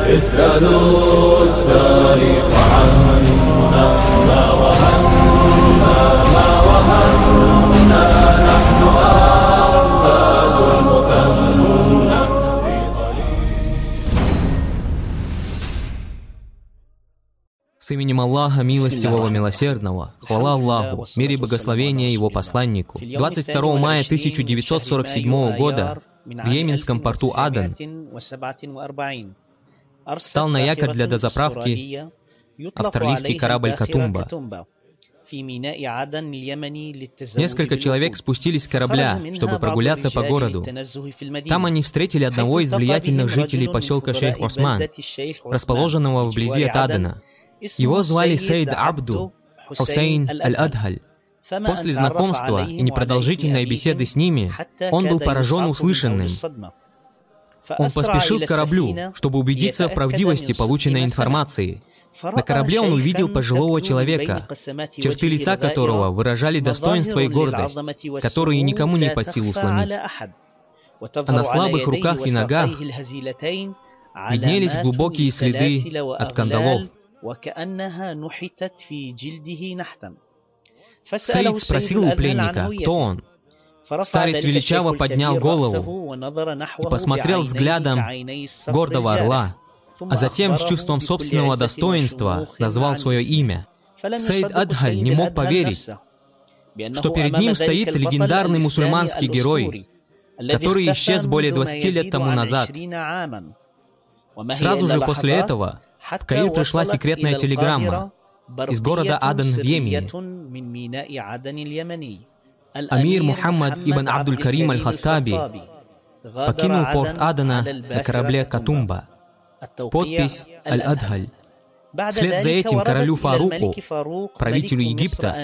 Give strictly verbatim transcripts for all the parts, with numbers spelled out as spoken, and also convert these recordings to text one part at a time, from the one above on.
اسألوا التاريخ عنا ما وهنا ما وهنا نحن أحفاد المثنى في ضليل. С именем Аллаха, милостивого, милосердного, хвала Аллаху, мир и благословение Его посланнику. двадцать второго мая тысяча девятьсот сорок седьмого года в йеменском порту Аден стал на якорь для дозаправки австралийский корабль «Катумба». Несколько человек спустились с корабля, чтобы прогуляться по городу. Там они встретили одного из влиятельных жителей поселка Шейх Осман, расположенного вблизи от Адена. Его звали Сейд Абду Хусейн Аль-Адхаль. После знакомства и непродолжительной беседы с ними он был поражен услышанным. Он поспешил к кораблю, чтобы убедиться в правдивости полученной информации. На корабле он увидел пожилого человека, черты лица которого выражали достоинство и гордость, которые никому не под силу сломить. А на слабых руках и ногах виднелись глубокие следы от кандалов. Саид спросил у пленника, кто он. Старец величаво поднял голову и посмотрел взглядом гордого орла, а затем с чувством собственного достоинства назвал свое имя. Сейд Адхаль не мог поверить, что перед ним стоит легендарный мусульманский герой, который исчез более двадцати лет тому назад. Сразу же после этого в Каир пришла секретная телеграмма из города Аден в Йемене. Амир Мухаммад ибн Абдуль-Карим Аль-Хаттаби покинул порт Адена на корабле «Катумба». Подпись Аль-Адхаль. Вслед за этим королю Фаруку, правителю Египта,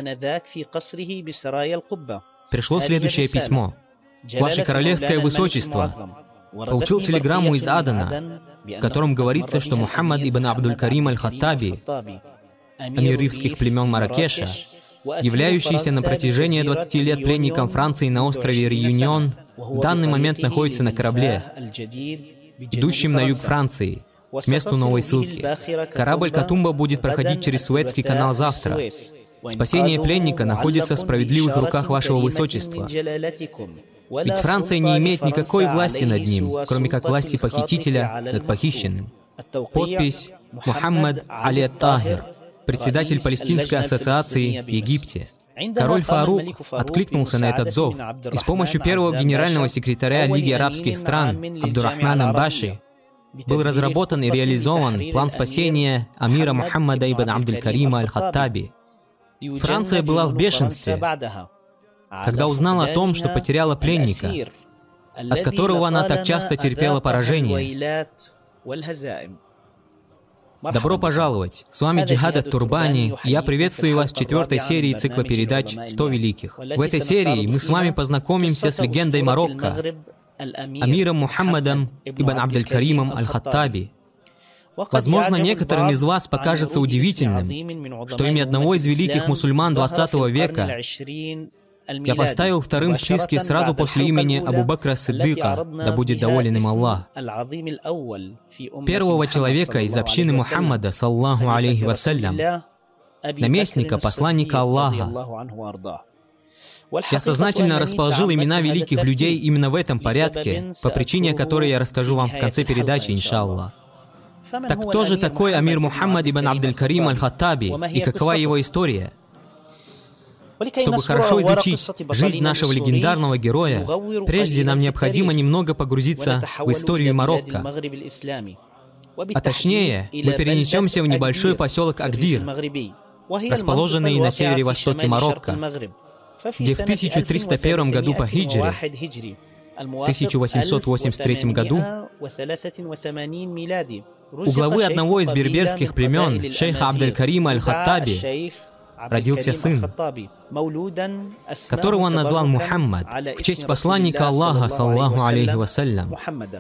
пришло следующее письмо. «Ваше королевское высочество, получил телеграмму из Адена, в котором говорится, что Мухаммад ибн Абдуль-Карим Аль-Хаттаби, амир ривских племен Маракеша, являющийся на протяжении двадцати лет пленником Франции на острове Реюнион, в данный момент находится на корабле, идущем на юг Франции, к месту новой ссылки. Корабль «Катумба» будет проходить через Суэцкий канал завтра. Спасение пленника находится в справедливых руках вашего высочества. Ведь Франция не имеет никакой власти над ним, кроме как власти похитителя над похищенным». Подпись Мухаммад Али Ат-Тахир, председатель Палестинской ассоциации в Египте. Король Фарук откликнулся на этот зов, и с помощью первого генерального секретаря Лиги арабских стран Абдурахмана Баши был разработан и реализован план спасения амира Мухаммада ибн Абдуль-Карима Аль-Хаттаби. Франция была в бешенстве, когда узнала о том, что потеряла пленника, от которого она так часто терпела поражение. Добро пожаловать! С вами Джихад ат-Турбани, и я приветствую вас в четвертой серии цикла передач «сто великих». В этой серии мы с вами познакомимся с легендой Марокко, амиром Мухаммадом ибн Абдуль-Каримом Аль-Хаттаби. Возможно, некоторым из вас покажется удивительным, что имя одного из великих мусульман двадцатого века я поставил вторым в списке сразу после имени Абу Бакра Сиддыка, да будет доволен им Аллах, первого человека из общины Мухаммада, саллаху алейхи вассалям, наместника, посланника Аллаха. Я сознательно расположил имена великих людей именно в этом порядке, по причине которой я расскажу вам в конце передачи, иншаллах. Так кто же такой амир Мухаммад ибн Абдуль-Карим Аль-Хаттаби и какова его история? Чтобы хорошо изучить жизнь нашего легендарного героя, прежде нам необходимо немного погрузиться в историю Марокко. А точнее, мы перенесемся в небольшой поселок Агдир, расположенный на севере-востоке Марокко, где в тысяча триста первом году по хиджре, тысяча восемьсот восемьдесят третьем году, у главы одного из берберских племен, шейха Абдуль-Карима Аль-Хаттаби, родился сын, которого он назвал Мухаммад, в честь посланника Аллаха, саллаху алейхи вассалям.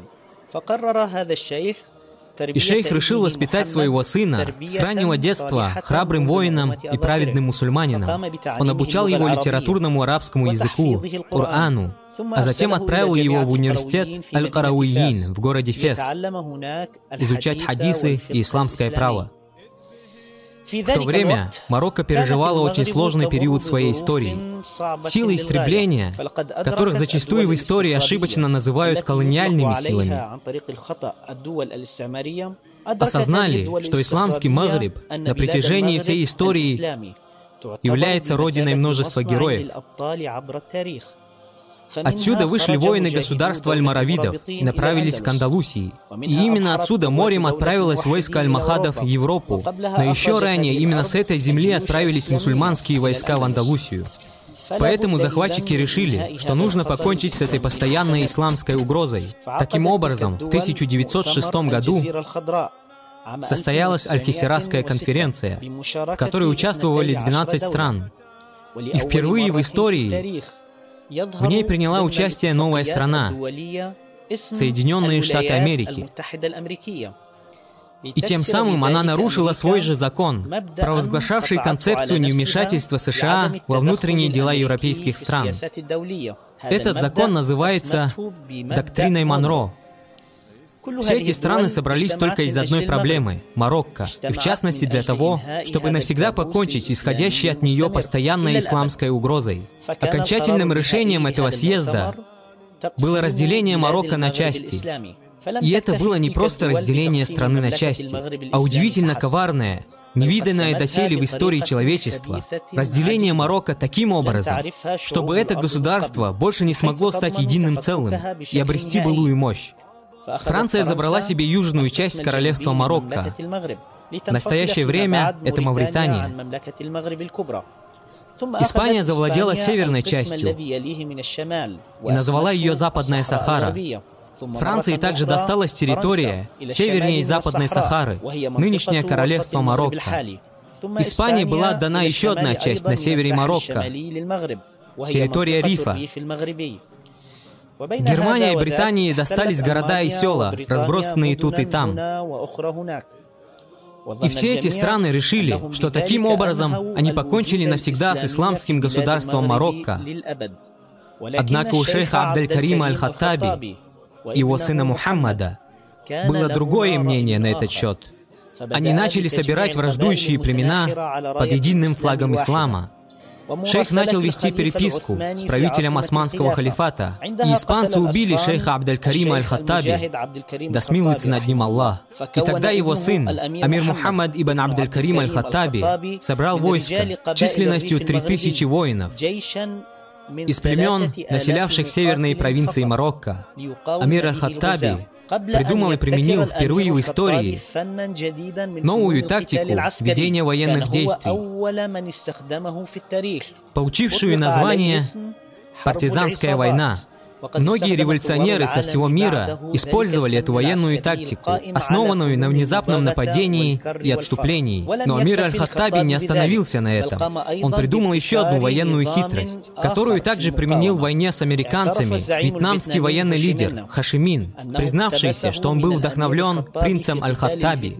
И шейх решил воспитать своего сына с раннего детства храбрым воином и праведным мусульманином. Он обучал его литературному арабскому языку, Корану, а затем отправил его в университет Аль-Карауиин в городе Фес изучать хадисы и исламское право. В то время Марокко переживало очень сложный период своей истории. Силы истребления, которых зачастую в истории ошибочно называют колониальными силами, осознали, что исламский Магриб на протяжении всей истории является родиной множества героев. Отсюда вышли воины государства Аль-Маравидов и направились к Андалусии. И именно отсюда морем отправилось войско Аль-Махадов в Европу. Но еще ранее именно с этой земли отправились мусульманские войска в Андалусию. Поэтому захватчики решили, что нужно покончить с этой постоянной исламской угрозой. Таким образом, в тысяча девятьсот шестом году состоялась Аль-Хисирасская конференция, в которой участвовали двенадцать стран. И впервые в истории в ней приняла участие новая страна — Соединенные Штаты Америки. И тем самым она нарушила свой же закон, провозглашавший концепцию невмешательства США во внутренние дела европейских стран. Этот закон называется «Доктриной Монро». Все эти страны собрались только из одной проблемы — Марокко, и в частности для того, чтобы навсегда покончить с исходящей от нее постоянной исламской угрозой. Окончательным решением этого съезда было разделение Марокко на части. И это было не просто разделение страны на части, а удивительно коварное, невиданное доселе в истории человечества, разделение Марокко таким образом, чтобы это государство больше не смогло стать единым целым и обрести былую мощь. Франция забрала себе южную часть королевства Марокко. В настоящее время это Мавритания. Испания завладела северной частью и назвала ее Западная Сахара. Франции также досталась территория севернее Западной Сахары, нынешнее королевство Марокко. Испании была отдана еще одна часть на севере Марокко, территория Рифа. Германии и Британии достались города и села, разбросанные тут и там. И все эти страны решили, что таким образом они покончили навсегда с исламским государством Марокко. Однако у шейха Абдель-Карима Аль-Хаттаби, его сына Мухаммада, было другое мнение на этот счет. Они начали собирать враждующие племена под единым флагом ислама. Шейх начал вести переписку с правителем османского халифата, и испанцы убили шейха Абдель-Карима Аль-Хаттаби, да смилуется над ним Аллах. И тогда его сын, Амир Мухаммад ибн Абдель-Карим Аль-Хаттаби, собрал войско численностью три тысячи воинов из племен, населявших северные провинции Марокко. Амир Аль-Хаттаби придумал и применил впервые в истории новую тактику ведения военных действий, получившую название «Партизанская война». Многие революционеры со всего мира использовали эту военную тактику, основанную на внезапном нападении и отступлении. Но Амир Аль-Хаттаби не остановился на этом. Он придумал еще одну военную хитрость, которую также применил в войне с американцами вьетнамский военный лидер Хашимин, признавшийся, что он был вдохновлен принцем Аль-Хаттаби.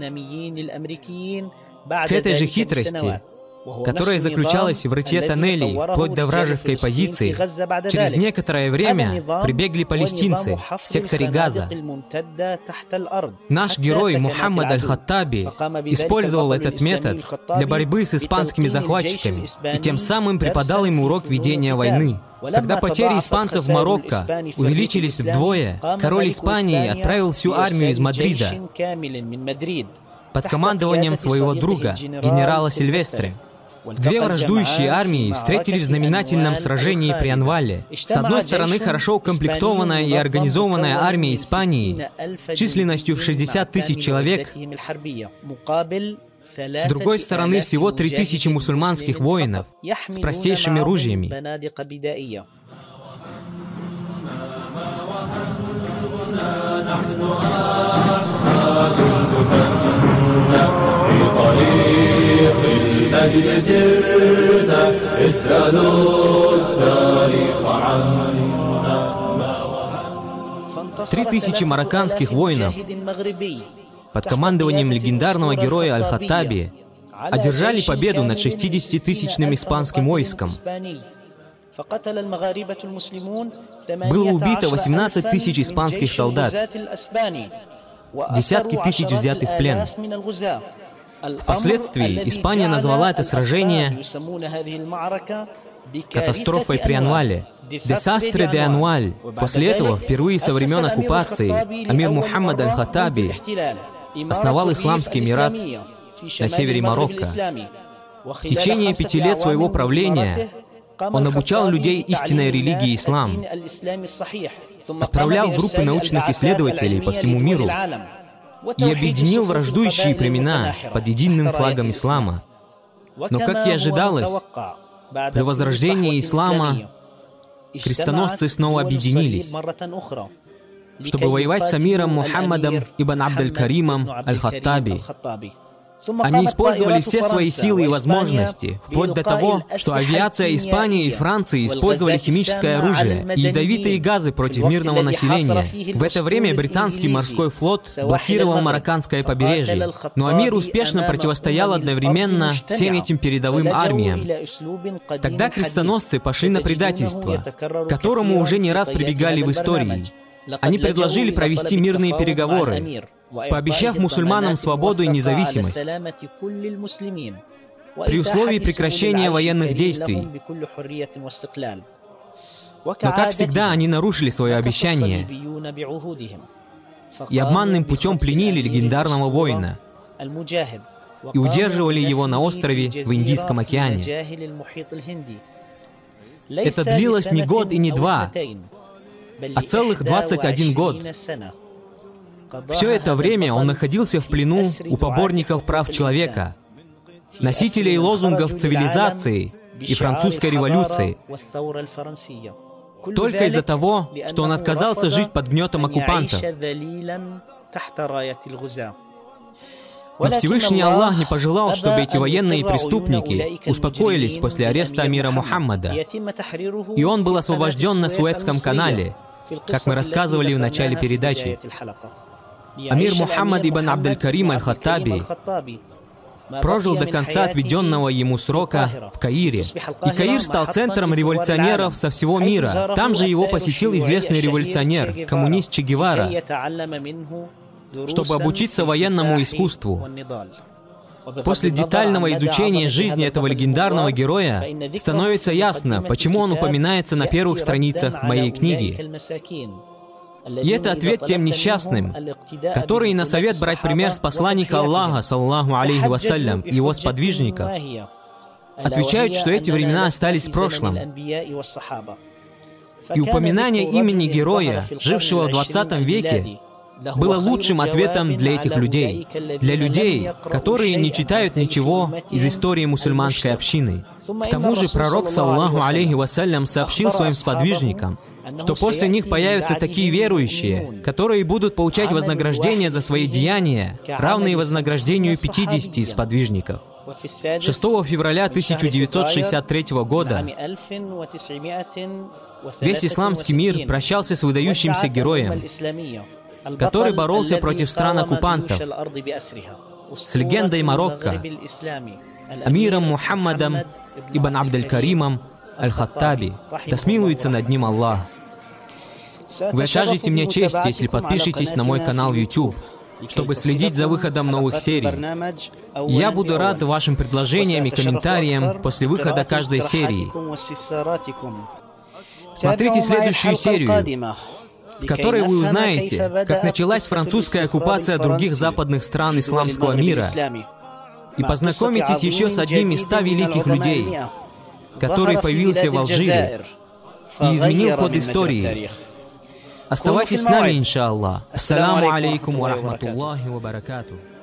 К этой же хитрости, которая заключалась в рытье тоннелей вплоть до вражеской позиции, через некоторое время прибегли палестинцы в секторе Газа. Наш герой Мухаммад Аль-Хаттаби использовал этот метод для борьбы с испанскими захватчиками и тем самым преподал им урок ведения войны. Когда потери испанцев в Марокко увеличились вдвое, король Испании отправил всю армию из Мадрида под командованием своего друга, генерала Сильвестре. Две враждующие армии встретились в знаменательном сражении при Анвале. С одной стороны, хорошо укомплектованная и организованная армия Испании численностью в шестьдесят тысяч человек, с другой стороны, всего три тысячи мусульманских воинов с простейшими ружьями. Три тысячи марокканских воинов под командованием легендарного героя Аль-Хаттаби одержали победу над шестидесятитысячным испанским войском. Было убито восемнадцать тысяч испанских солдат, десятки тысяч взяты в плен. Впоследствии Испания назвала это сражение катастрофой при Анвале, «Десастре де Анваль». После этого, впервые со времен оккупации, амир Мухаммад аль-Хаттаби основал Исламский Эмират на севере Марокко. В течение пяти лет своего правления он обучал людей истинной религии ислам, отправлял группы научных исследователей по всему миру и объединил враждующие племена под единым флагом ислама. Но, как и ожидалось, при возрождении ислама крестоносцы снова объединились, чтобы воевать с амиром Мухаммадом ибн Абдель-Каримом аль-Хаттаби. Они использовали все свои силы и возможности, вплоть до того, что авиация Испании и Франции использовали химическое оружие и ядовитые газы против мирного населения. В это время британский морской флот блокировал марокканское побережье, но амир успешно противостоял одновременно всем этим передовым армиям. Тогда крестоносцы пошли на предательство, к которому уже не раз прибегали в истории. Они предложили провести мирные переговоры, пообещав мусульманам свободу и независимость, при условии прекращения военных действий. Но, как всегда, они нарушили свое обещание и обманным путем пленили легендарного воина и удерживали его на острове в Индийском океане. Это длилось не год и не два, а целых двадцать один год. Все это время он находился в плену у поборников прав человека, носителей лозунгов цивилизации и французской революции, только из-за того, что он отказался жить под гнетом оккупантов. Но Всевышний Аллах не пожелал, чтобы эти военные преступники успокоились после ареста амира Мухаммада, и он был освобожден на Суэцком канале, как мы рассказывали в начале передачи. Амир Мухаммад ибн Абдель-Карим аль-Хаттаби прожил до конца отведенного ему срока в Каире. И Каир стал центром революционеров со всего мира. Там же его посетил известный революционер, коммунист Че Гевара, чтобы обучиться военному искусству. После детального изучения жизни этого легендарного героя становится ясно, почему он упоминается на первых страницах моей книги. И это ответ тем несчастным, которые на совет брать пример с посланника Аллаха, саллаллаху алейхи вассалям, и его сподвижников, отвечают, что эти времена остались в прошлом. И упоминание имени героя, жившего в двадцатом веке, было лучшим ответом для этих людей, для людей, которые не читают ничего из истории мусульманской общины. К тому же пророк, саллаллаху алейхи вассалям, сообщил своим сподвижникам, что после них появятся такие верующие, которые будут получать вознаграждение за свои деяния, равные вознаграждению пятидесяти сподвижников. шестого февраля тысяча девятьсот шестьдесят третьего года весь исламский мир прощался с выдающимся героем, который боролся против стран-оккупантов, с легендой Марокко, амиром Мухаммадом ибн Абдель-Каримом аль-Хаттаби. Да смилуется над ним Аллах. Вы окажете мне честь, если подпишетесь на мой канал в YouTube, чтобы следить за выходом новых серий. Я буду рад вашим предложениям и комментариям после выхода каждой серии. Смотрите следующую серию, в которой вы узнаете, как началась французская оккупация других западных стран исламского мира, и познакомитесь еще с одним из ста великих людей, который появился в Алжире и изменил ход истории. Оставайтесь с нами, иншаллах. Ассаламу алейкум ва рахматуллахи ва баракатух.